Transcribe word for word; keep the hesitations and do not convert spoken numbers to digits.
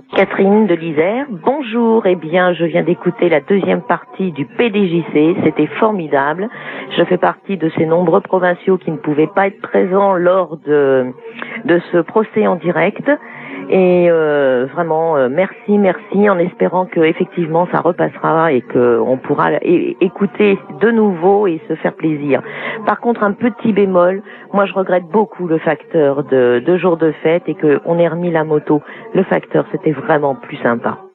Catherine de l'Isère, bonjour. Eh bien, je viens d'écouter la deuxième partie du P D J C, c'était formidable. Je fais partie de ces nombreux provinciaux qui ne pouvaient pas être présents lors de, de ce procès en direct. Et euh, vraiment, euh, merci, merci, en espérant que effectivement ça repassera et qu'on pourra é- écouter de nouveau et se faire plaisir. Par contre, un petit bémol, moi je regrette beaucoup le facteur de, de jour de fête et qu'on ait remis la moto. Le facteur, c'était vraiment plus sympa.